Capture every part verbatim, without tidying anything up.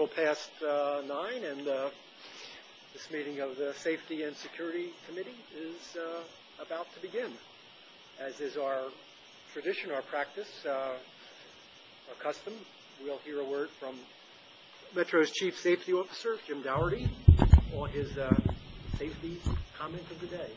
little past uh, nine, and uh, this meeting of the Safety and Security Committee is uh, about to begin. As is our tradition, our practice, uh, our custom, we'll hear a word from Metro's Chief Safety Officer, Jim Dougherty, on his uh, safety comment of the day.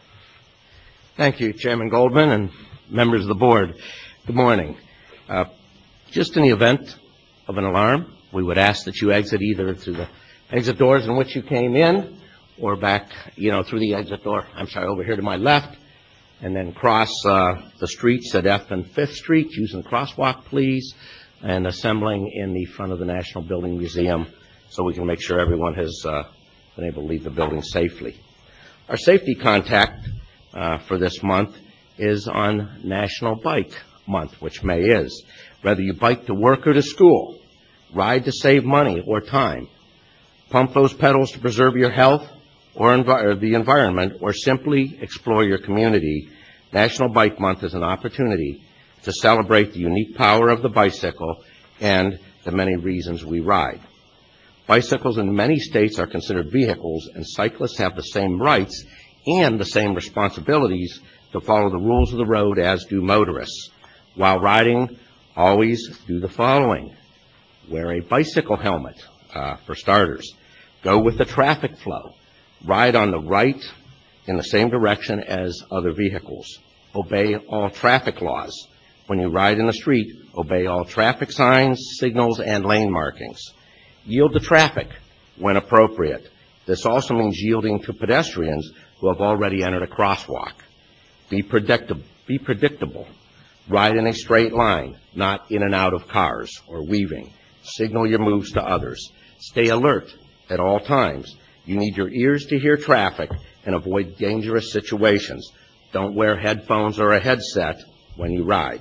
Thank you, Chairman Goldman and members of the board. Good morning. Uh, just in the event of an alarm, we would ask that you exit either through the exit doors in which you came in or back, you know, through the exit door, I'm sorry, over here to my left, and then cross uh, the streets at F and Fifth Street using the crosswalk, please, and assembling in the front of the National Building Museum so we can make sure everyone has uh, been able to leave the building safely. Our safety contact uh, for this month is on National Bike Month, which May is. Whether you bike to work or to school, ride to save money or time, pump those pedals to preserve your health or, envi or the environment, or simply explore your community, National Bike Month is an opportunity to celebrate the unique power of the bicycle and the many reasons we ride. Bicycles in many states are considered vehicles, and cyclists have the same rights and the same responsibilities to follow the rules of the road as do motorists. While riding, always do the following. Wear a bicycle helmet, uh, for starters. Go with the traffic flow. Ride on the right in the same direction as other vehicles. Obey all traffic laws. When you ride in the street, obey all traffic signs, signals, and lane markings. Yield to traffic when appropriate. This also means yielding to pedestrians who have already entered a crosswalk. Be predictable. Be predictable. Ride in a straight line, not in and out of cars or weaving. Signal your moves to others. Stay alert at all times. You need your ears to hear traffic and avoid dangerous situations. Don't wear headphones or a headset when you ride.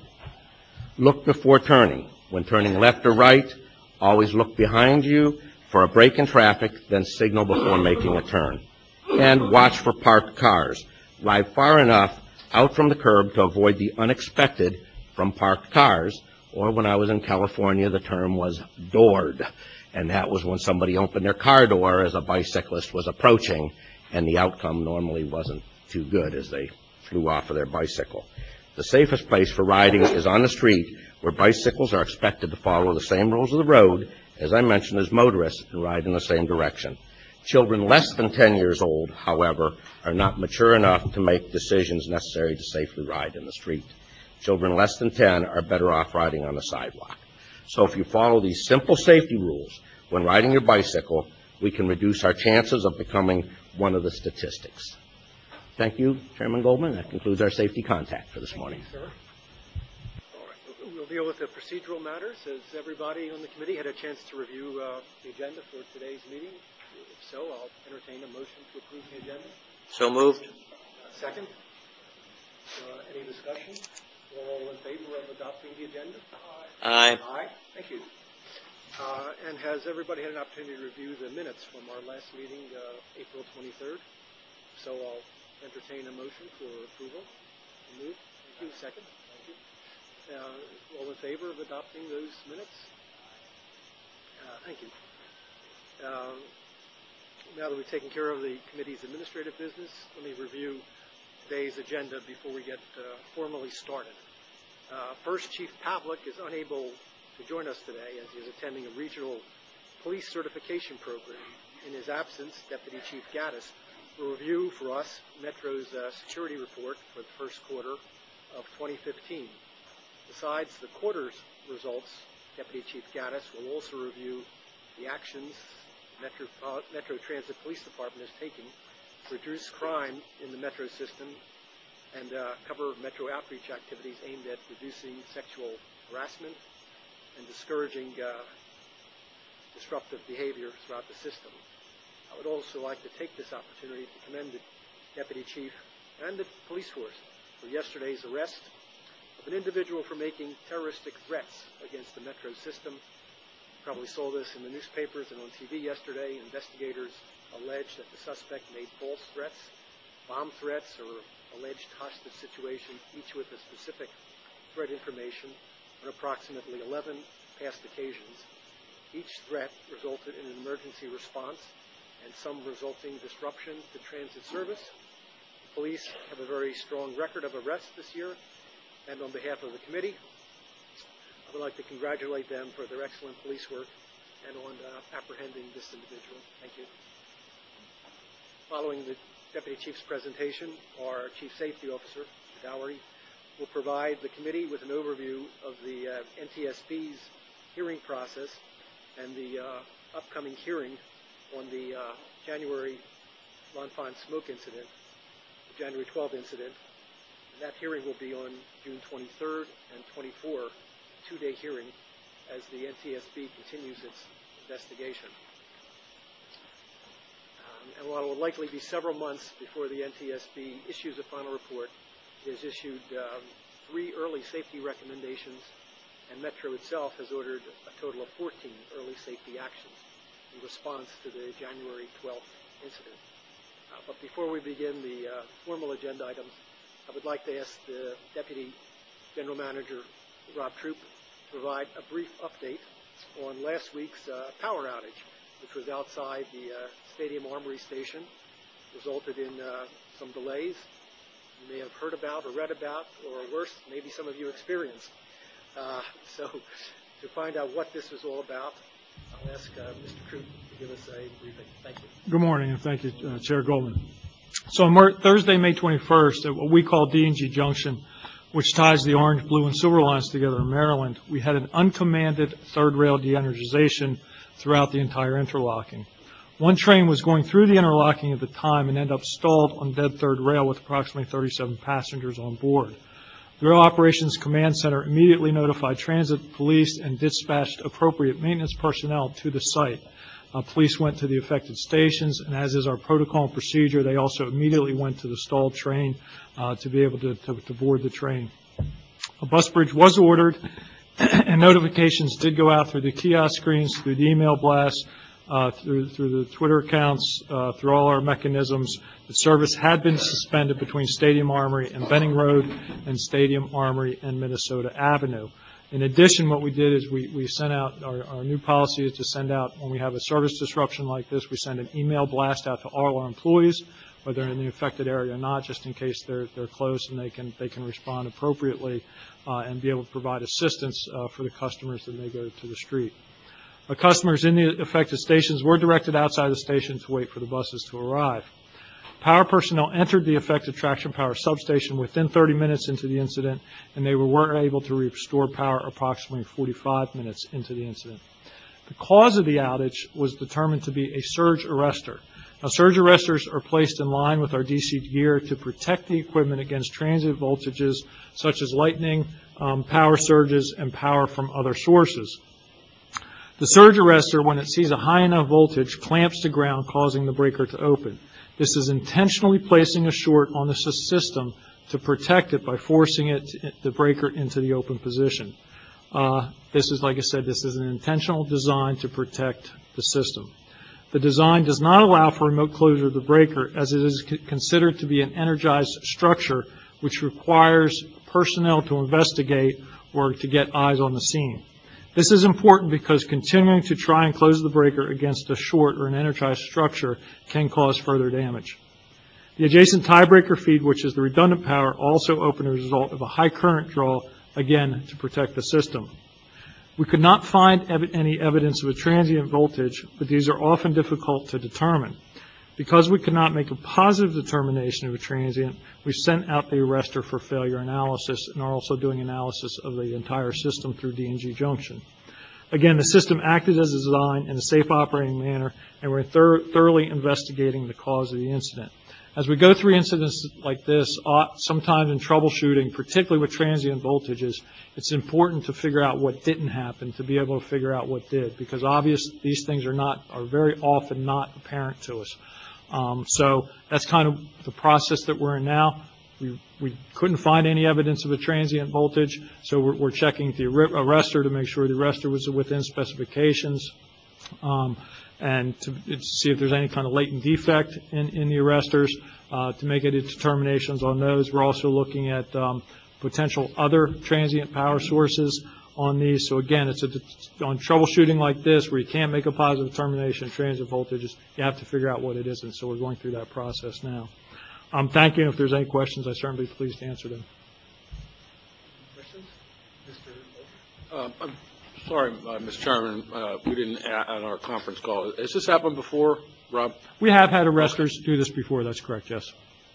Look before turning. When turning left or right, always look behind you for a break in traffic, then signal before making a turn. And watch for parked cars. Ride far enough out from the curb to avoid the unexpected from parked cars, or when I was in California, the term was doored, and that was when somebody opened their car door as a bicyclist was approaching, and the outcome normally wasn't too good as they flew off of their bicycle. The safest place for riding is on the street, where bicycles are expected to follow the same rules of the road, as I mentioned, as motorists, and ride in the same direction. Children less than ten years old, however, are not mature enough to make decisions necessary to safely ride in the street. Children less than ten are better off riding on the sidewalk. So if you follow these simple safety rules when riding your bicycle, we can reduce our chances of becoming one of the statistics. Thank you, Chairman Goldman. That concludes our safety contact for this morning. Thank you, sir. All right. We'll deal with the procedural matters. Has everybody on the committee had a chance to review uh, the agenda for today's meeting? If so, I'll entertain a motion to approve the agenda. So moved. Uh, second. Uh, any discussion? All in favor of adopting the agenda? Aye. Aye. Thank you. Uh, and has everybody had an opportunity to review the minutes from our last meeting, uh, April twenty-third? So I'll entertain a motion for approval. Move. Thank you. Second. Thank you. Uh, all in favor of adopting those minutes? Uh, thank you. Uh, now that we've taken care of the committee's administrative business, let me review today's agenda before we get uh, formally started. Uh, first, Chief Pavlik is unable to join us today as he is attending a regional police certification program. In his absence, Deputy Chief Gaddis will review for us Metro's uh, security report for the first quarter of twenty fifteen. Besides the quarter's results, Deputy Chief Gaddis will also review the actions Metro, uh, Metro Transit Police Department is taking to reduce crime in the Metro system and uh, cover Metro outreach activities aimed at reducing sexual harassment and discouraging uh, disruptive behavior throughout the system. I would also like to take this opportunity to commend the Deputy Chief and the police force for yesterday's arrest of an individual for making terroristic threats against the Metro system. You probably saw this in the newspapers and on T V yesterday. Investigators allege that the suspect made false threats, bomb threats, or alleged hostage situations, each with a specific threat information on approximately eleven past occasions. Each threat resulted in an emergency response and some resulting disruption to transit service. The police have a very strong record of arrests this year, and on behalf of the committee, I would like to congratulate them for their excellent police work and on uh, apprehending this individual. Thank you. Following the Deputy Chief's presentation, our Chief Safety Officer, Mister Dowery, will provide the committee with an overview of the uh, N T S B's hearing process and the uh, upcoming hearing on the uh, January L'Enfant smoke incident, the January twelfth incident. And that hearing will be on June twenty-third and twenty-fourth, a two-day hearing as the N T S B continues its investigation. Um, and while it will likely be several months before the N T S B issues a final report, it has issued um, three early safety recommendations, and Metro itself has ordered a total of fourteen early safety actions in response to the January twelfth incident. Uh, but before we begin the uh, formal agenda items, I would like to ask the Deputy General Manager, Rob Troop, to provide a brief update on last week's uh, power outage, which was outside the uh, Stadium Armory station, resulted in uh, some delays you may have heard about or read about, or worse, maybe some of you experienced. Uh, so to find out what this is all about, I'll ask uh, Mister Troop to give us a briefing. Thank you. Good morning, and thank you, uh, Chair Goldman. So on Thursday, May twenty-first, at what we call D and G Junction, which ties the orange, blue, and silver lines together in Maryland, we had an uncommanded third rail de-energization throughout the entire interlocking. One train was going through the interlocking at the time and ended up stalled on dead third rail with approximately thirty-seven passengers on board. The Rail Operations Command Center immediately notified transit police and dispatched appropriate maintenance personnel to the site. Uh, police went to the affected stations, and as is our protocol and procedure, they also immediately went to the stalled train uh, to be able to, to, to board the train. A bus bridge was ordered, and notifications did go out through the kiosk screens, through the email blasts, uh, through, through the Twitter accounts, uh, through all our mechanisms. The service had been suspended between Stadium Armory and Benning Road and Stadium Armory and Minnesota Avenue. In addition, what we did is we, we sent out, our, our new policy is to send out, when we have a service disruption like this, we send an email blast out to all our employees, whether they're in the affected area or not, just in case they're, they're close and they can, they can respond appropriately uh, and be able to provide assistance uh, for the customers that may go to the street. The customers in the affected stations were directed outside the station to wait for the buses to arrive. Power personnel entered the affected traction power substation within thirty minutes into the incident, and they were able to restore power approximately forty-five minutes into the incident. The cause of the outage was determined to be a surge arrestor. Now, surge arresters are placed in line with our D C gear to protect the equipment against transient voltages such as lightning, um, power surges, and power from other sources. The surge arrestor, when it sees a high enough voltage, clamps to ground, causing the breaker to open. This is intentionally placing a short on the system to protect it by forcing it, the breaker, into the open position. Uh, this is, like I said, this is an intentional design to protect the system. The design does not allow for remote closure of the breaker, as it is considered to be an energized structure, which requires personnel to investigate or to get eyes on the scene. This is important because continuing to try and close the breaker against a short or an energized structure can cause further damage. The adjacent tiebreaker feed, which is the redundant power, also opened as a result of a high current draw, again, to protect the system. We could not find ev- any evidence of a transient voltage, but these are often difficult to determine. Because we could not make a positive determination of a transient, we sent out the arrestor for failure analysis and are also doing analysis of the entire system through D and G Junction. Again, the system acted as designed in a safe operating manner, and we're thor- thoroughly investigating the cause of the incident. As we go through incidents like this, uh, sometimes in troubleshooting, particularly with transient voltages, it's important to figure out what didn't happen to be able to figure out what did, because obviously these things are not, are very often not apparent to us. Um, so that's kind of the process that we're in now. We, we couldn't find any evidence of a transient voltage, so we're, we're checking the arrestor to make sure the arrestor was within specifications, um, and to, to see if there's any kind of latent defect in, in the arresters, uh, to make any determinations on those. We're also looking at um, potential other transient power sources on these. So again, it's a, on troubleshooting like this where you can't make a positive determination of transient voltages, you have to figure out what it is, and so we're going through that process now. Um, thank you. If there's any questions, I certainly be pleased to answer them. Questions? Mister Um, I'm sorry, uh, Mister Chairman, uh, we didn't add on our conference call. Has this happened before, Rob? We have had arresters do this before. That's correct, yes.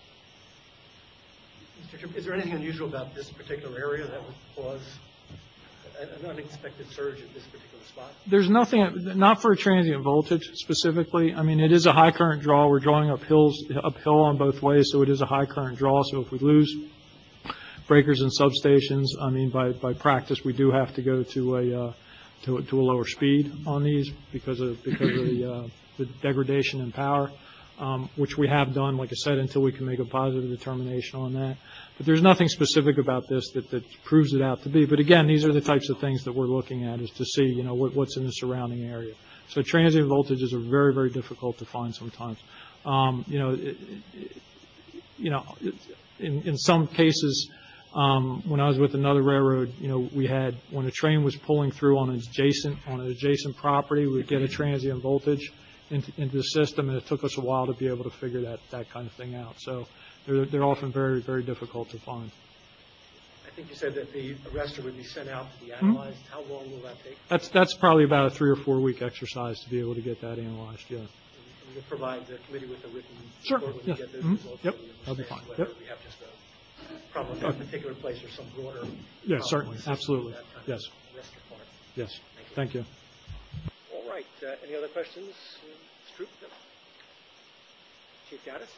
Mister Chairman, is there anything unusual about this particular area that would cause an an unexpected surge at this particular spot? There's nothing, not for a transient voltage specifically. I mean, it is a high current draw. We're drawing up hills, uphill on both ways, so it is a high current draw. So if we lose breakers and substations, I mean, by, by practice, we do have to go to a, uh, to, to a lower speed on these because of, because of the, uh, the degradation in power, um, which we have done, like I said, until we can make a positive determination on that. But there's nothing specific about this that, that proves it out to be. But again, these are the types of things that we're looking at, is to see, you know, what, what's in the surrounding area. So transient voltages are very, very difficult to find sometimes. Um, you know, it, it, you know, in, in some cases, um, when I was with another railroad, you know, we had, when a train was pulling through on an adjacent, on an adjacent property, we'd get a transient voltage into, into the system, and it took us a while to be able to figure that, that kind of thing out. So they're, they're often very, very difficult to find. I think you said that the arrestor would be sent out to be analyzed. Mm-hmm. How long will that take? That's, that's probably about a three or four week exercise to be able to get that analyzed, yeah. And you'll provide the committee with a written sure. report when yes. you get those mm-hmm. results? Yep, so that'll be fine. Whether Yep. we have just a problem at a particular place or some broader. Yeah, certainly, absolutely. Kind of yes. arrestor part. Yes. Thank you. Thank you. All right. Uh, any other questions? Uh, Stroop? No. Chief Gaddis?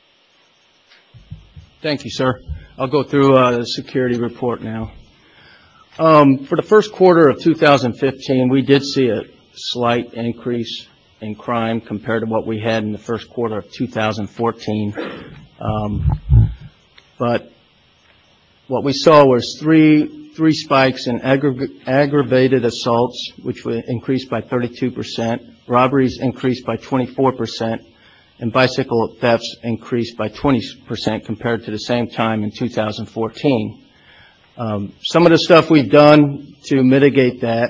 Thank you, sir. I'll go through uh, the security report now. Um, for the first quarter of two thousand fifteen, we did see a slight increase in crime compared to what we had in the first quarter of two thousand fourteen. Um, but what we saw was three three spikes in aggra- aggravated assaults, which were increased by thirty-two percent, robberies increased by twenty-four percent, and bicycle thefts increased by twenty percent compared to the same time in two thousand fourteen. Um, some of the stuff we've done to mitigate that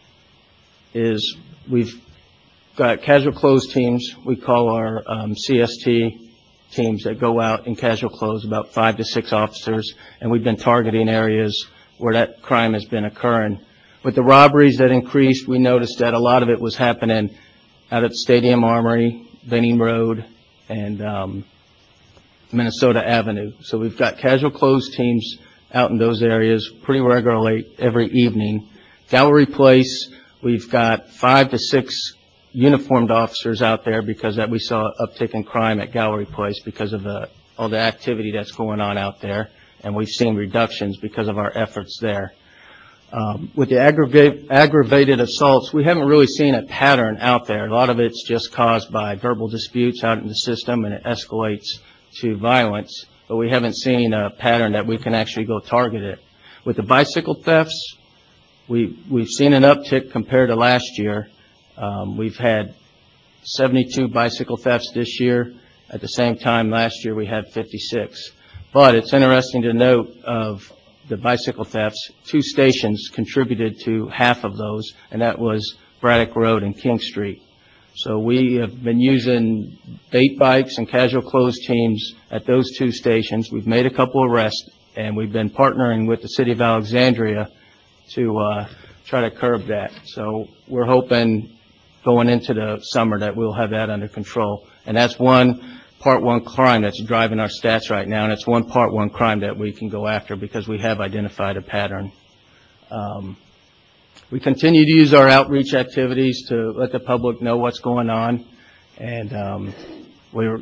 is we've got casual clothes teams. We call our um, C S T teams that go out in casual clothes, about five to six officers, and we've been targeting areas where that crime has been occurring. With the robberies that increased, we noticed that a lot of it was happening out at Stadium Armory, Benning Road, and um, Minnesota Avenue. So we've got casual clothes teams out in those areas pretty regularly every evening. Gallery Place, we've got five to six uniformed officers out there because that we saw an uptick in crime at Gallery Place because of the, all the activity that's going on out there, and we've seen reductions because of our efforts there. Um, with the aggregate, aggravated assaults, we haven't really seen a pattern out there. A lot of it's just caused by verbal disputes out in the system, and it escalates to violence, but we haven't seen a pattern that we can actually go target it. With the bicycle thefts, we, we've seen an uptick compared to last year. Um, we've had seventy-two bicycle thefts this year. At the same time last year, we had fifty-six. But it's interesting to note of the bicycle thefts, two stations contributed to half of those, and that was Braddock Road and King Street. So we have been using bait bikes and casual clothes teams at those two stations. We've made a couple arrests, and we've been partnering with the City of Alexandria to uh, try to curb that. So we're hoping going into the summer that we'll have that under control. And that's one part one crime that's driving our stats right now, and it's one part one crime that we can go after because we have identified a pattern. Um, we continue to use our outreach activities to let the public know what's going on, and um, we're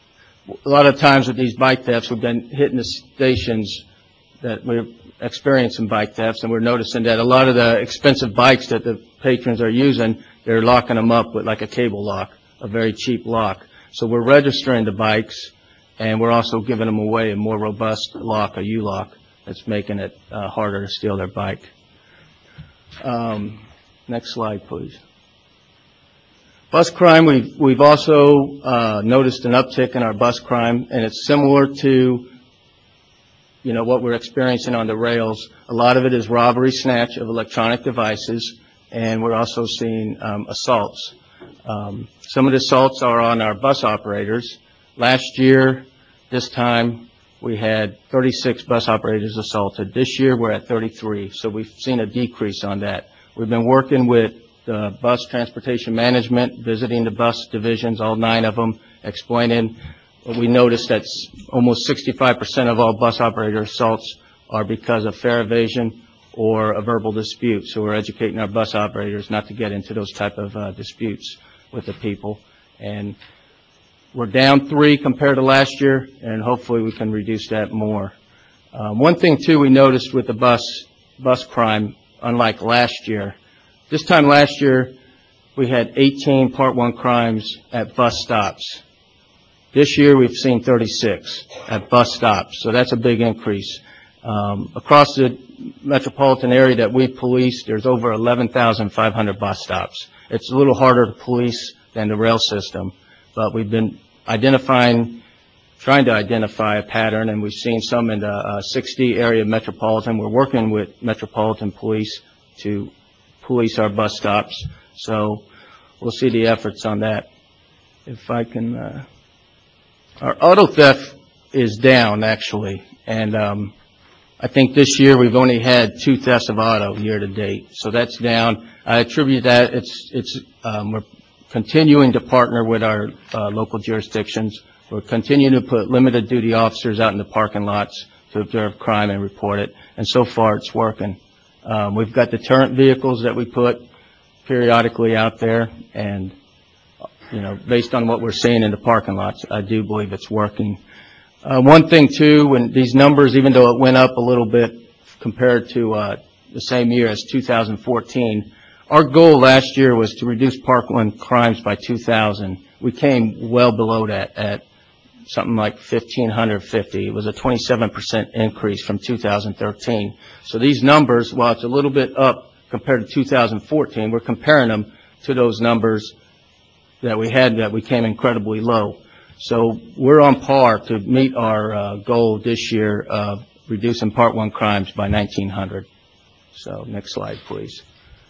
a lot of times with these bike thefts, we've been hitting the stations that we're experiencing bike thefts, and we're noticing that a lot of the expensive bikes that the patrons are using, they're locking them up with like a cable lock, a very cheap lock. So we're registering the bikes, and we're also giving them away a more robust lock, a U-lock, that's making it uh, harder to steal their bike. Um, next slide, please. Bus crime, we've, we've also uh, noticed an uptick in our bus crime, and it's similar to, you you know, what we're experiencing on the rails. A lot of it is robbery, snatch of electronic devices, and we're also seeing um, assaults. Um, some of the assaults are on our bus operators. Last year, this time, we had thirty-six bus operators assaulted. This year, we're at thirty-three, so we've seen a decrease on that. We've been working with uh, bus transportation management, visiting the bus divisions, all nine of them, explaining. We noticed that almost sixty-five percent of all bus operator assaults are because of fare evasion or a verbal dispute. So we're educating our bus operators not to get into those type of uh, disputes with the people. And we're down three compared to last year, and hopefully we can reduce that more. Um, one thing, too, we noticed with the bus bus crime, unlike last year, this time last year we had eighteen Part one crimes at bus stops. This year we've seen thirty-six at bus stops, so that's a big increase. Um, across the metropolitan area that we police, there's over eleven thousand five hundred bus stops. It's a little harder to police than the rail system, but we've been identifying, trying to identify a pattern, and we've seen some in the uh, sixty area metropolitan. We're working with Metropolitan Police to police our bus stops, so we'll see the efforts on that. If I can... Uh, Our auto theft is down, actually, and um, I think this year we've only had two thefts of auto year to date, so that's down. I attribute that it's it's um, we're continuing to partner with our uh, local jurisdictions. We're continuing to put limited duty officers out in the parking lots to observe crime and report it, and so far it's working. Um, we've got deterrent vehicles that we put periodically out there, and you know, based on what we're seeing in the parking lots, I do believe it's working. Uh, one thing, too, when these numbers, even though it went up a little bit compared to uh, the same year as two thousand fourteen, our goal last year was to reduce Parkland crimes by two thousand. We came well below that at something like fifteen fifty. It was a twenty-seven percent increase from two thousand thirteen. So these numbers, while it's a little bit up compared to two thousand fourteen, we're comparing them to those numbers that we had that we came incredibly low. So we're on par to meet our uh, goal this year of reducing Part one crimes by nineteen hundred. So next slide, please.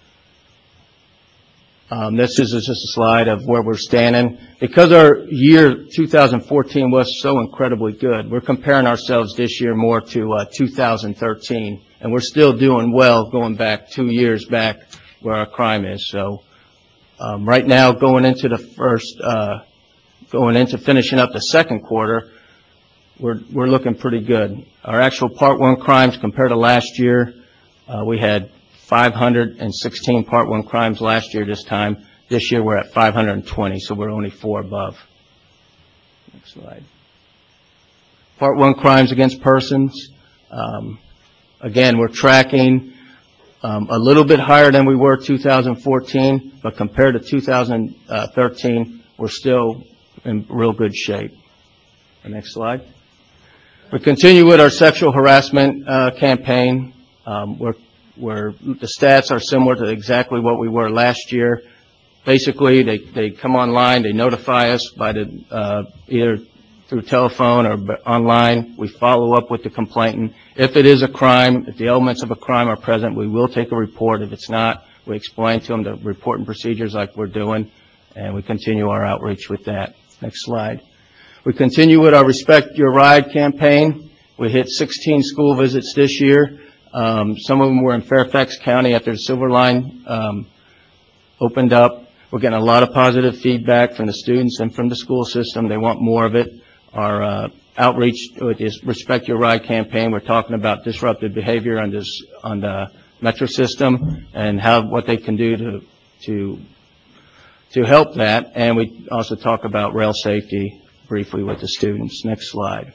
Um, this is just a slide of where we're standing. Because our year two thousand fourteen was so incredibly good, we're comparing ourselves this year more to uh, two thousand thirteen, and we're still doing well going back two years back where our crime is. So um, right now, going into the first, uh, going into finishing up the second quarter, we're we're looking pretty good. Our actual Part one crimes compared to last year, uh, we had five hundred sixteen Part one crimes last year this time. This year we're at five hundred twenty, so we're only four above. Next slide. Part one crimes against persons. Um, again, we're tracking um, a little bit higher than we were two thousand fourteen, but compared to two thousand thirteen, we're still in real good shape. The next slide. We continue with our sexual harassment uh, campaign. Um, we're where the stats are similar to exactly what we were last year. Basically, they, they come online, they notify us by the, uh, either through telephone or online. We follow up with the complainant. If it is a crime, if the elements of a crime are present, we will take a report. If it's not, we explain to them the reporting procedures like we're doing, and we continue our outreach with that. Next slide. We continue with our Respect Your Ride campaign. We hit sixteen school visits this year. Um, some of them were in Fairfax County after the Silver Line um, opened up. We're getting a lot of positive feedback from the students and from the school system. They want more of it. Our uh, outreach with this Respect Your Ride campaign, we're talking about disruptive behavior on this on the metro system and how what they can do to to to help that. And we also talk about rail safety briefly with the students. Next slide.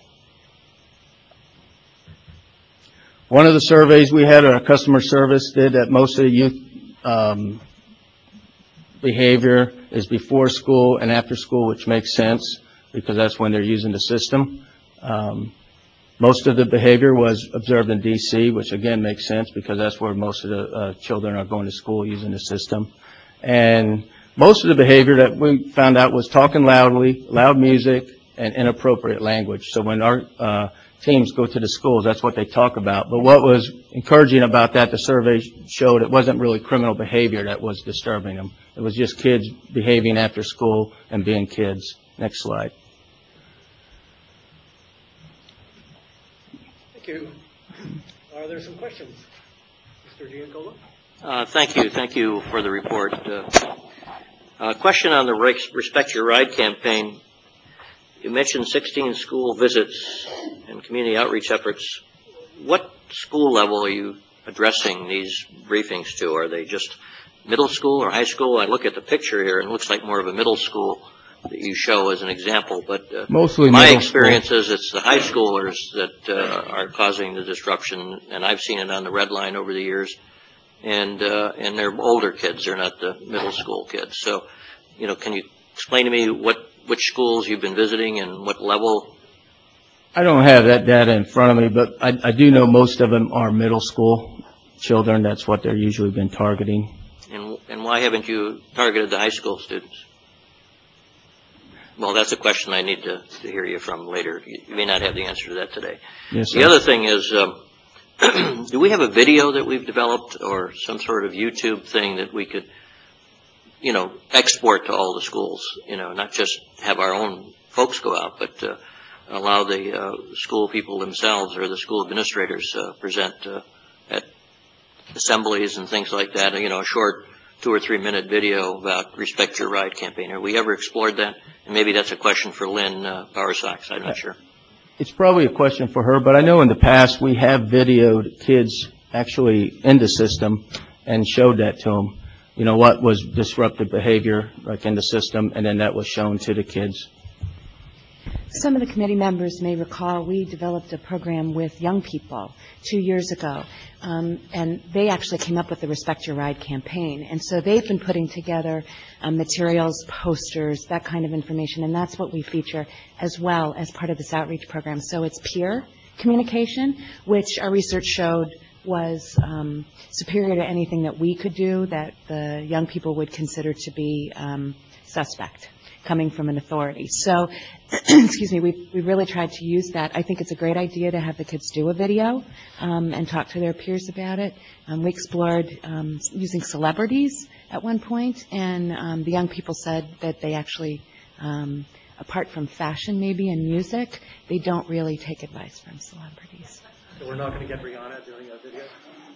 One of the surveys we had, our customer service did, that most of the youth um, behavior is before school and after school, which makes sense because that's when they're using the system. Um, most of the behavior was observed in D C, which again makes sense because that's where most of the uh, children are going to school using the system. And most of the behavior that we found out was talking loudly, loud music, and inappropriate language. So when our uh, teams go to the schools. That's what they talk about. But what was encouraging about that, the survey showed it wasn't really criminal behavior that was disturbing them. It was just kids behaving after school and being kids. Next slide. Thank you. Are there some questions? Mister Giancola? Uh, thank you. Thank you for the report. Uh, uh, question on the Respect Your Ride campaign. You mentioned sixteen school visits and community outreach efforts. What school level are you addressing these briefings to? Are they just middle school or high school? I look at the picture here and it looks like more of a middle school that you show as an example, but uh, Mostly my middle experience school. is it's the high schoolers that uh, are causing the disruption, and I've seen it on the red line over the years, and uh, and they're older kids, they're not the middle school kids. So, you know, can you explain to me what which schools you've been visiting and what level? I don't have that data in front of me, but I, I do know most of them are middle school children. That's what they're usually been targeting. And, and why haven't you targeted the high school students? Well, that's a question I need to, to hear you from later. You, you may not have the answer to that today. Yes, the sir. other thing is, um, do we have a video that we've developed or some sort of YouTube thing that we could, you know, export to all the schools? You know, not just have our own folks go out, but uh, allow the uh, school people themselves or the school administrators uh, present uh, at assemblies and things like that. You know, a short two or three minute video about Respect Your Ride campaign. Have we ever explored that? And maybe that's a question for Lynn uh, Bowersox. I'm not sure. It's probably a question for her, but I know in the past we have videoed kids actually in the system and showed that to them. You know, what was disruptive behavior like in the system, and then that was shown to the kids. Some of the committee members may recall we developed a program with young people two years ago, um, and they actually came up with the Respect Your Ride campaign. And so they've been putting together um, materials, posters, that kind of information, and that's what we feature as well as part of this outreach program. So it's peer communication, which our research showed was um, superior to anything that we could do that the young people would consider to be um, suspect, coming from an authority. So, excuse me, we we really tried to use that. I think it's a great idea to have the kids do a video um, and talk to their peers about it. Um, we explored um, using celebrities at one point, and um, the young people said that they actually, um, apart from fashion maybe and music, they don't really take advice from celebrities. So we're not going to get Rihanna doing a video?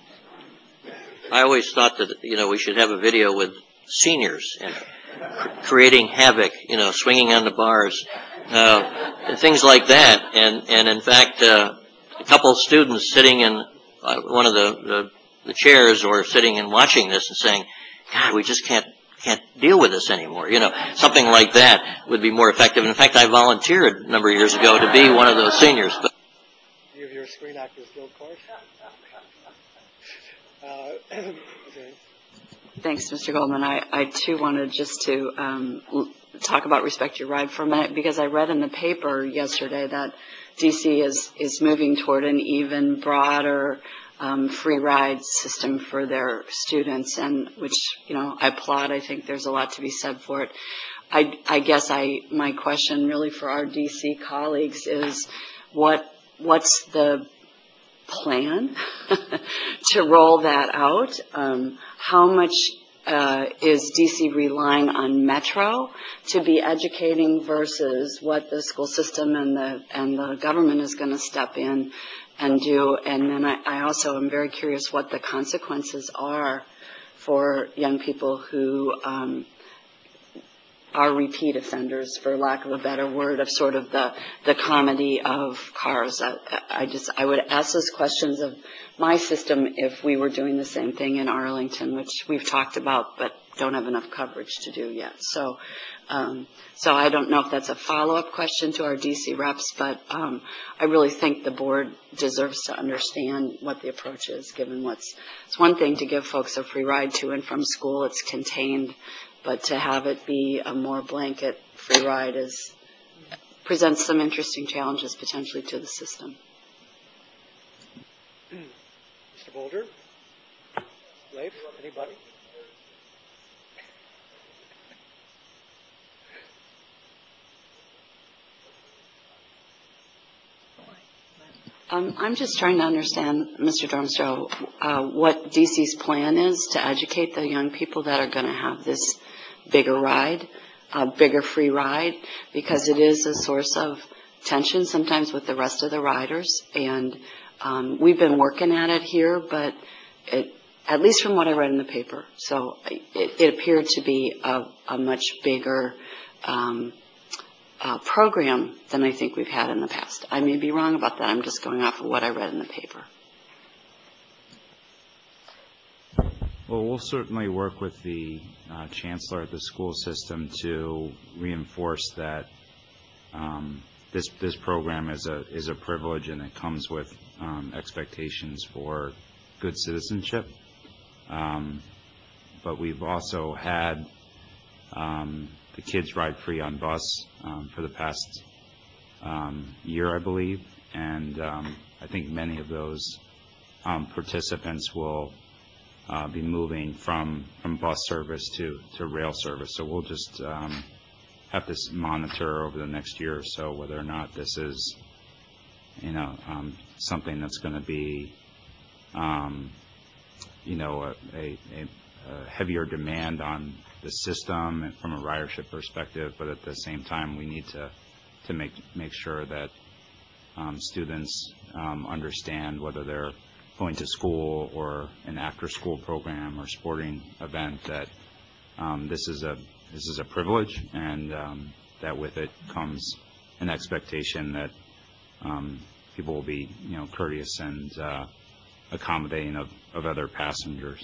I always thought that, you know, we should have a video with seniors and creating havoc, you know, swinging on the bars, uh, and things like that. And, and in fact, uh, a couple of students sitting in uh, one of the, the, the chairs or sitting and watching this and saying, God, we just can't, can't deal with this anymore. You know, something like that would be more effective. In fact, I volunteered a number of years ago to be one of those seniors. But Do you have your Screen Actors Guild card? Uh, okay. Thanks, Mister Goldman. I, I too wanted just to um, l- talk about Respect Your Ride for a minute, because I read in the paper yesterday that D C is, is moving toward an even broader um, free ride system for their students, and which, you know, I applaud. I think there's a lot to be said for it. I, I guess I my question really for our D C colleagues is what what's the plan to roll that out? Um, how much uh, is D C relying on Metro to be educating versus what the school system and the and the government is going to step in and do? And then I, I also am very curious what the consequences are for young people who um, are repeat offenders, for lack of a better word, of sort of the, the comedy of cars. I, I just, I would ask those questions of my system if we were doing the same thing in Arlington, which we've talked about but don't have enough coverage to do yet. So, um, so I don't know if that's a follow-up question to our D C reps, but um, I really think the board deserves to understand what the approach is, given what's, it's one thing to give folks a free ride to and from school, it's contained, but to have it be a more blanket free ride is presents some interesting challenges potentially to the system. Mister Boulder? Leif? Anybody? Um, I'm just trying to understand, Mister Dormstrow, uh, what D C's plan is to educate the young people that are going to have this bigger ride, a bigger free ride, because it is a source of tension sometimes with the rest of the riders. And um, we've been working at it here, but it, at least from what I read in the paper, so it, it appeared to be a, a much bigger um, uh, program than I think we've had in the past. I may be wrong about that. I'm just going off of what I read in the paper. Well, we'll certainly work with the uh, chancellor at the school system to reinforce that um, this this program is a is a privilege, and it comes with um, expectations for good citizenship. Um, but we've also had um, the kids ride free on bus um, for the past um, year, I believe, and um, I think many of those um, participants will uh, be moving from from bus service to to rail service. So we'll just um, have to monitor over the next year or so whether or not this is, you know, um, something that's going to be, um, you know, a, a, a heavier demand on the system and from a ridership perspective, but at the same time, we need to to make make sure that um, students um, understand whether they're going to school or an after-school program or sporting event, that um, this is a this is a privilege, and um, that with it comes an expectation that um, people will be, you know, courteous and uh, accommodating of, of other passengers.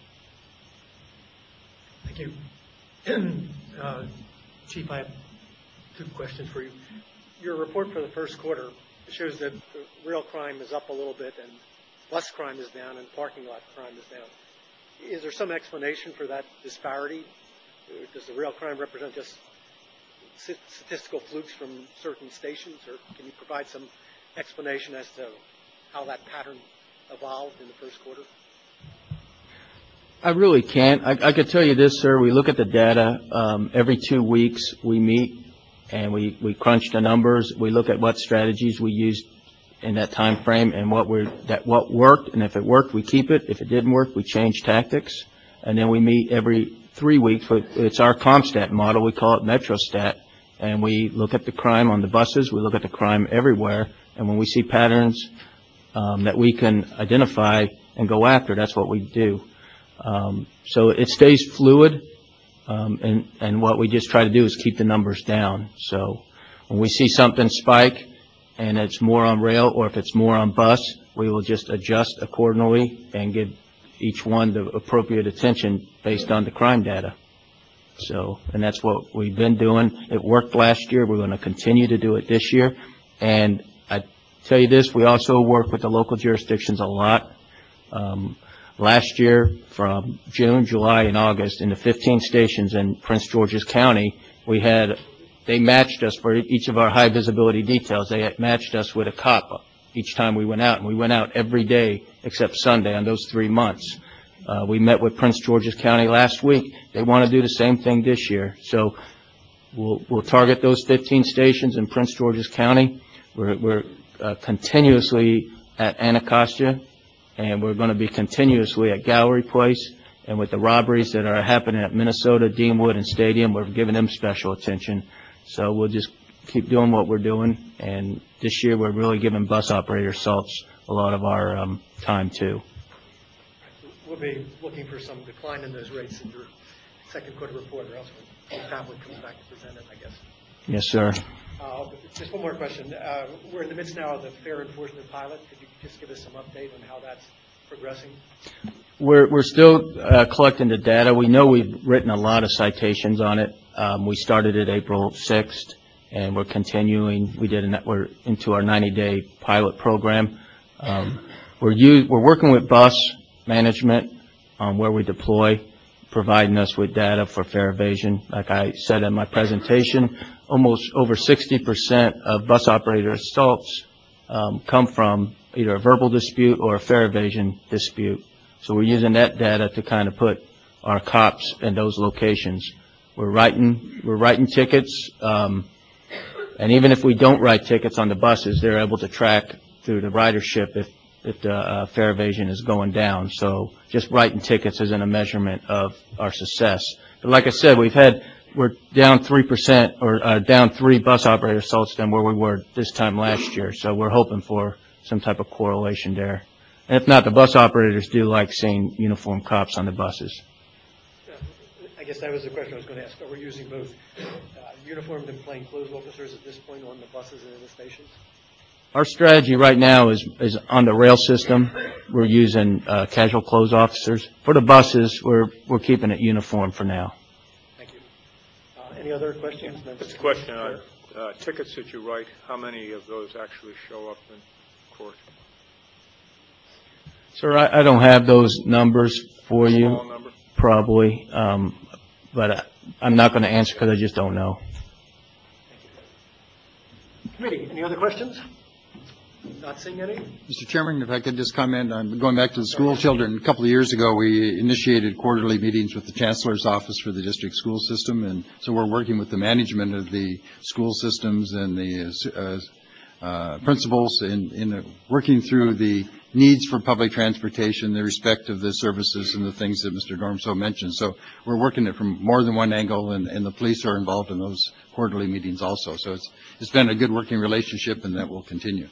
Thank you. uh, Chief, I have two questions for you. Your report for the first quarter shows that rail crime is up a little bit and bus crime is down and parking lot crime is down. Is there some explanation for that disparity? Does the rail crime represent just statistical flukes from certain stations, or can you provide some explanation as to how that pattern evolved in the first quarter? I really can't. I, I could tell you this, sir. We look at the data. Um, every two weeks we meet and we, we crunch the numbers. We look at what strategies we used in that time frame and what we're, that what worked. And if it worked, we keep it. If it didn't work, we change tactics. And then we meet every three weeks. It's our ComStat model. We call it MetroStat. And we look at the crime on the buses. We look at the crime everywhere. And when we see patterns um, that we can identify and go after, that's what we do. Um, so it stays fluid, um, and, and what we just try to do is keep the numbers down. So when we see something spike and it's more on rail, or if it's more on bus, we will just adjust accordingly and give each one the appropriate attention based on the crime data. So, and that's what we've been doing. It worked last year. We're going to continue to do it this year. And I tell you this, we also work with the local jurisdictions a lot. Um, Last year, from June, July, and August, in the fifteen stations in Prince George's County, we had, they matched us for each of our high visibility details. They had matched us with a cop each time we went out, and we went out every day except Sunday on those three months. Uh, we met with Prince George's County last week. They want to do the same thing this year. So we'll, we'll target those fifteen stations in Prince George's County. We're, we're uh, continuously at Anacostia. And we're going to be continuously at Gallery Place. And with the robberies that are happening at Minnesota, Deanwood, and Stadium, we're giving them special attention. So we'll just keep doing what we're doing. And this year, we're really giving bus operator salts a lot of our um, time, too. We'll be looking for some decline in those rates in your second quarter report, or else when Pavlik comes back to present it, I guess. Yes, sir. Uh, just one more question. Uh, we're in the midst now of the fare enforcement pilot. Could you just give us some update on how that's progressing? We're, we're still uh, collecting the data. We know we've written a lot of citations on it. Um, we started it April sixth, and we're continuing. We did an, we're into our ninety day pilot program. Um, we're, use, we're working with bus management on where we deploy, providing us with data for fare evasion. Like I said in my presentation, almost over sixty percent of bus operator assaults um, come from either a verbal dispute or a fare evasion dispute. So we're using that data to kind of put our cops in those locations. We're writing, we're writing tickets, um, and even if we don't write tickets on the buses, they're able to track through the ridership if, if the uh, fare evasion is going down. So just writing tickets isn't a measurement of our success. But like I said, we've had, we're down three percent or uh, down three bus operator assaults than where we were this time last year. So we're hoping for some type of correlation there. And if not, the bus operators do like seeing uniformed cops on the buses. I guess that was the question I was going to ask. Are we using both uh, uniformed and plainclothes officers at this point on the buses and in the stations? Our strategy right now is, is on the rail system. We're using uh, casual clothes officers. For the buses, we're, we're keeping it uniform for now. Thank you. Uh, any other questions? Just a question. Uh, uh, tickets that you write, how many of those actually show up in court? Sir, I, I don't have those numbers for you. Small number? Probably. Um, but I, I'm not going to answer because I just don't know. Committee, any other questions? Not seeing any? Mister Chairman, if I could just comment on going back to the school children. A couple of years ago, we initiated quarterly meetings with the Chancellor's Office for the district school system, and so we're working with the management of the school systems and the uh, uh, principals in, in uh, working through the needs for public transportation, the respect of the services and the things that Mister Dormso mentioned. So we're working it from more than one angle, and, and the police are involved in those quarterly meetings also. So it's, it's been a good working relationship, and that will continue.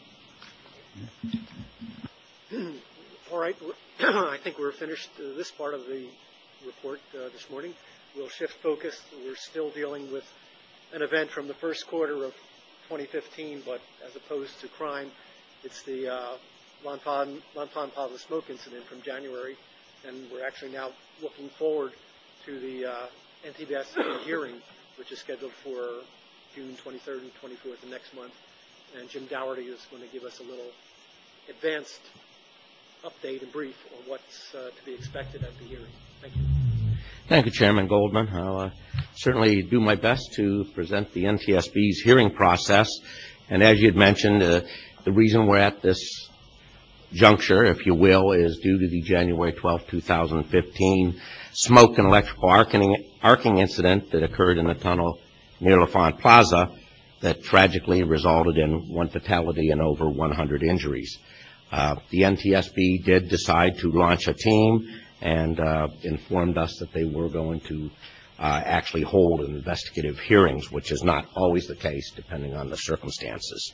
All right. I think we're finished uh, this part of the report uh, this morning. We'll shift focus. We're still dealing with an event from the first quarter of twenty fifteen, but as opposed to crime, it's the uh, Lanpan Plaza smoke incident from January, and we're actually now looking forward to the uh, N T B S hearing, which is scheduled for June twenty-third and twenty-fourth of next month. And Jim Dougherty is going to give us a little advanced update and brief on what's uh, to be expected at the hearing. Thank you. Thank you, Chairman Goldman. I'll uh, certainly do my best to present the N T S B's hearing process. And as you had mentioned, uh, the reason we're at this juncture, if you will, is due to the January twelfth, two thousand fifteen smoke and electrical arcing, arcing incident that occurred in the tunnel near Lanpan Plaza that tragically resulted in one fatality and over one hundred injuries. Uh, the N T S B did decide to launch a team and uh, informed us that they were going to uh, actually hold investigative hearings, which is not always the case depending on the circumstances.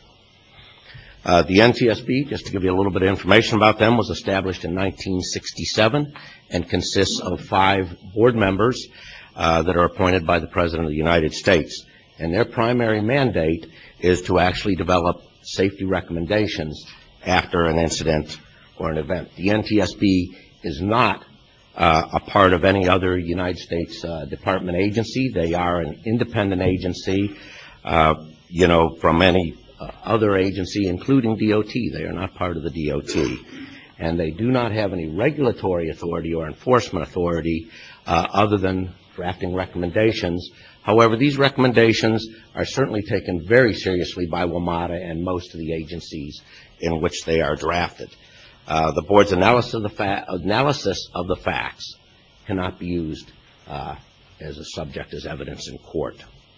Uh, the N T S B, just to give you a little bit of information about them, was established in nineteen sixty-seven and consists of five board members uh, that are appointed by the President of the United States. And their primary mandate is to actually develop safety recommendations after an incident or an event. The N T S B is not uh, a part of any other United States uh, department agency. They are an independent agency, uh, you know, from any uh, other agency, including D O T. They are not part of the D O T. And they do not have any regulatory authority or enforcement authority uh, other than drafting recommendations. However, these recommendations are certainly taken very seriously by WMATA and most of the agencies in which they are drafted. Uh, the board's analysis of the, fa analysis of the facts cannot be used uh, as a subject as evidence in court.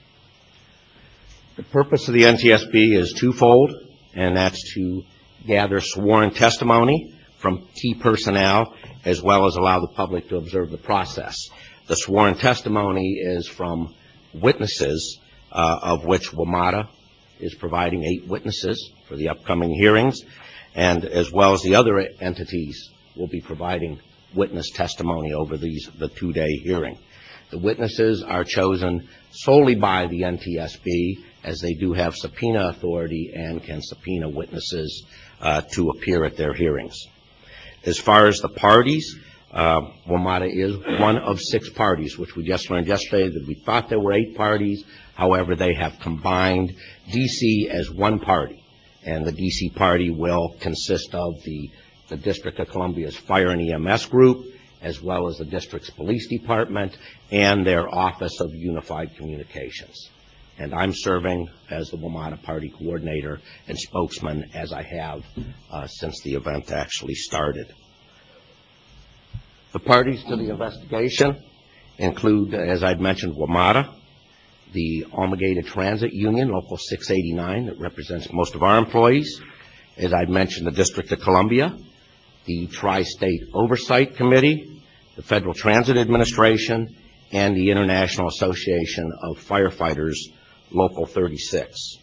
The purpose of the N T S B is twofold, and that's to gather sworn testimony from key personnel as well as allow the public to observe the process. The sworn testimony is from witnesses, uh, of which WMATA is providing eight witnesses for the upcoming hearings, and as well as the other entities will be providing witness testimony over these the two-day hearing. The witnesses are chosen solely by the N T S B, as they do have subpoena authority and can subpoena witnesses uh, to appear at their hearings. As far as the parties, Uh, WMATA is one of six parties, which we just learned yesterday that we thought there were eight parties. However, they have combined D C as one party, and the D C party will consist of the, the District of Columbia's Fire and E M S group, as well as the district's police department and their Office of Unified Communications. And I'm serving as the WMATA party coordinator and spokesman, as I have uh, since the event actually started. The parties to the investigation include, as I'd mentioned, WMATA, the Almagada Transit Union, Local six eighty-nine, that represents most of our employees, as I mentioned, the District of Columbia, the Tri-State Oversight Committee, the Federal Transit Administration, and the International Association of Firefighters, Local thirty-six.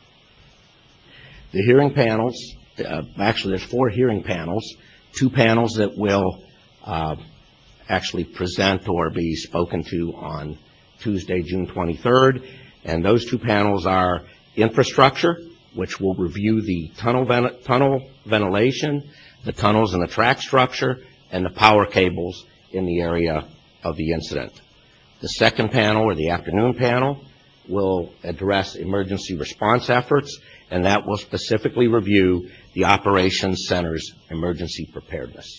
The hearing panels, uh, actually there's four hearing panels, two panels that will uh, actually present or be spoken to on Tuesday, June twenty-third, and those two panels are infrastructure, which will review the tunnel, ven tunnel ventilation, the tunnels and the track structure, and the power cables in the area of the incident. The second panel, or the afternoon panel, will address emergency response efforts, and that will specifically review the Operations Center's emergency preparedness.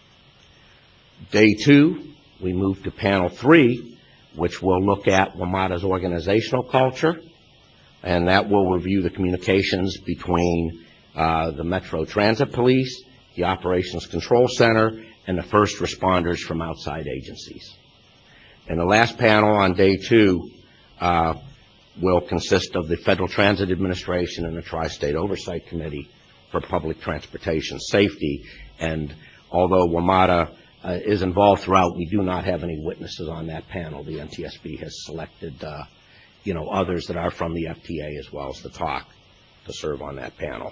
Day two, we move to panel three, which will look at WMATA's organizational culture, and that will review the communications between uh, the Metro Transit Police, the Operations Control Center, and the first responders from outside agencies. And the last panel on day two uh, will consist of the Federal Transit Administration and the Tri-State Oversight Committee for Public Transportation Safety. And although WMATA uh, is involved throughout, we do not have any witnesses on that panel. The N T S B has selected, uh, you know, others that are from the F T A as well as the T O C to serve on that panel.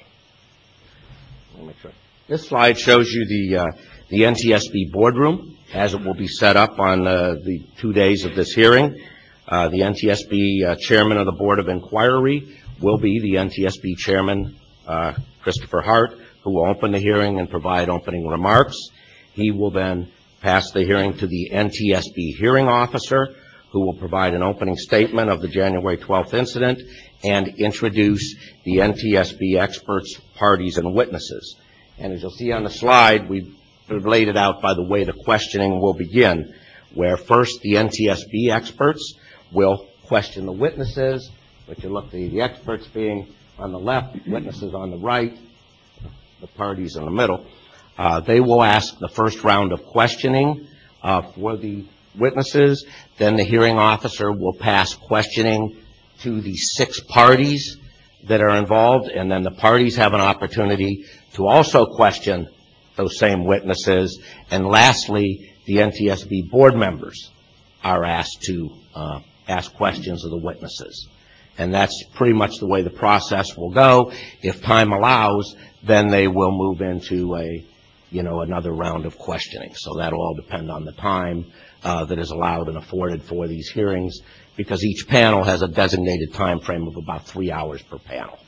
Let me make sure. This slide shows you the uh, the N T S B boardroom as it will be set up on uh, the two days of this hearing. Uh, the N T S B uh, chairman of the Board of Inquiry will be the N T S B chairman, uh, Christopher Hart, who will open the hearing and provide opening remarks. He will then pass the hearing to the N T S B hearing officer, who will provide an opening statement of the January twelfth incident and introduce the N T S B experts, parties, and witnesses. And as you'll see on the slide, we've laid it out by the way the questioning will begin, where first the N T S B experts will question the witnesses, which you look the, the experts being on the left, witnesses on the right, the parties in the middle. Uh, they will ask the first round of questioning uh, for the witnesses. Then the hearing officer will pass questioning to the six parties that are involved, and then the parties have an opportunity to also question those same witnesses. And lastly, the N T S B board members are asked to uh, ask questions of the witnesses. And that's pretty much the way the process will go. If time allows, then they will move into a, you know, another round of questioning. So that'll all depend on the time uh, that is allowed and afforded for these hearings, because each panel has a designated time frame of about three hours per panel.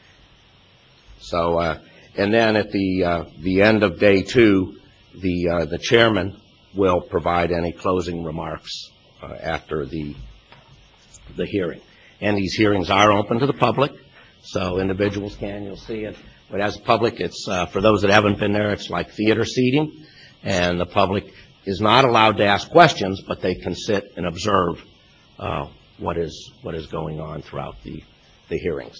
So, uh, and then at the uh, the end of day two, the uh, the chairman will provide any closing remarks uh, after the the hearing. And these hearings are open to the public, so individuals can, you'll see it. But as a public, it's, uh, for those that haven't been there, it's like theater seating, and the public is not allowed to ask questions, but they can sit and observe uh, what is what is going on throughout the, the hearings.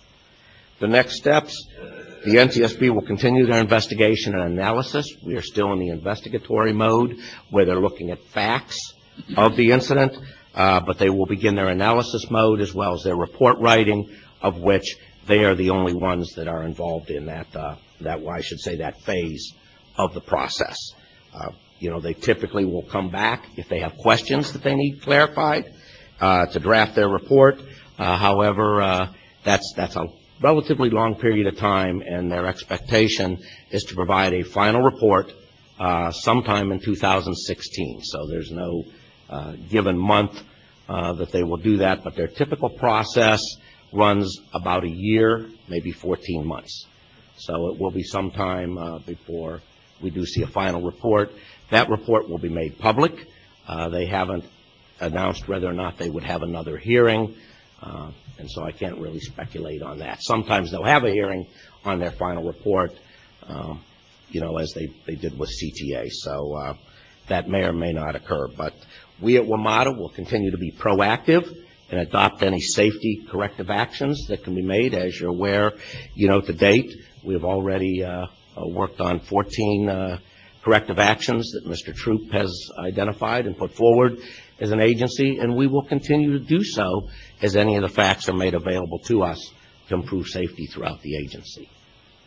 The next steps, the N T S B will continue their investigation and analysis. We are still in the investigatory mode, where they're looking at facts of the incident, uh, but they will begin their analysis mode as well as their report writing, of which they are the only ones that are involved in that, uh, that well, I should say, that phase of the process. Uh, you know, they typically will come back if they have questions that they need clarified uh, to draft their report. Uh, however, uh, that's that's a relatively long period of time, and their expectation is to provide a final report uh, sometime in two thousand sixteen. So there's no uh, given month uh, that they will do that, but their typical process runs about a year, maybe fourteen months. So it will be some time uh, before we do see a final report. That report will be made public. Uh, they haven't announced whether or not they would have another hearing, uh, and so I can't really speculate on that. Sometimes they'll have a hearing on their final report, um, you know, as they, they did with C T A. So uh, that may or may not occur. But we at WMATA will continue to be proactive and adopt any safety corrective actions that can be made. As you're aware, you know, to date, we've already uh, uh, worked on fourteen uh, corrective actions that Mister Troop has identified and put forward as an agency, and we will continue to do so as any of the facts are made available to us to improve safety throughout the agency.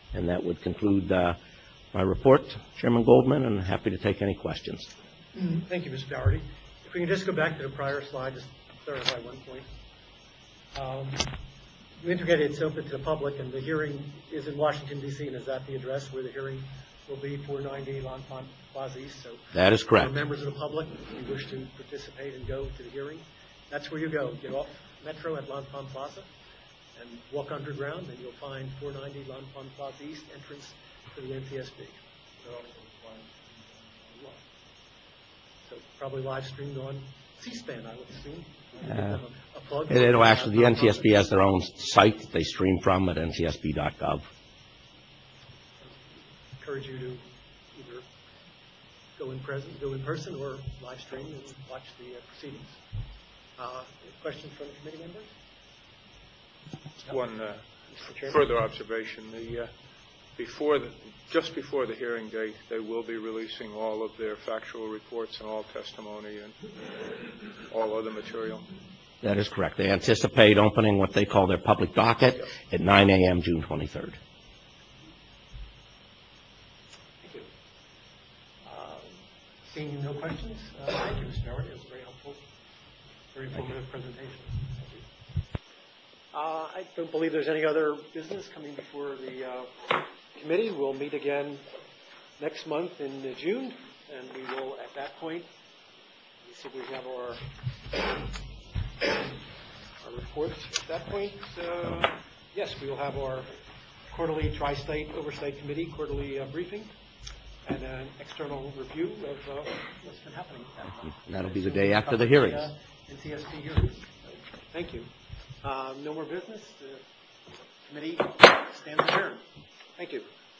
And that would conclude uh, my report, Chairman Goldman, and happy to take any questions. Thank you, Mister Dougherty. If we can just go back to the prior slide, just clarify one point. Um, You indicated it's open to the public, and the hearing is in Washington, D C, and is that the address where the hearing will be, four ninety L'Enfant Plaza East? So That is correct. for members of the public, if you wish to participate and go to the hearing, that's where you go. Get off Metro at L'Enfant Plaza and walk underground, and you'll find four ninety L'Enfant Plaza East, entrance to the N T S B. So, so probably live streamed on C-SPAN, I would assume. Uh, A plug And it'll for actually, the N T S B nonprofit. has their own site that they stream from at N T S B dot gov. Encourage you to either go in present, go in person, or live stream and watch the uh, proceedings. Uh, Questions from the committee members? One uh, Mister Chairman? further observation, the, uh, before, the just before the hearing date, they will be releasing all of their factual reports and all testimony and all other material. That is correct. They anticipate opening what they call their public docket at nine a.m. June twenty-third. Thank you. Um, Seeing no questions, uh, thank you, Mister Dougherty. It was a very helpful, very informative presentation. Thank you. Uh, I don't believe there's any other business coming before the uh, committee. We'll meet again next month in uh, June, and we will, at that point, let me see if we have our, our report at that point. Uh, yes, we will have our quarterly Tri-State Oversight Committee quarterly uh, briefing and an external review of uh, what's been happening. That'll be the day after the hearings. Uh, N T S B hearings. So, thank you. Um, no more business. The committee stands adjourned. Thank you.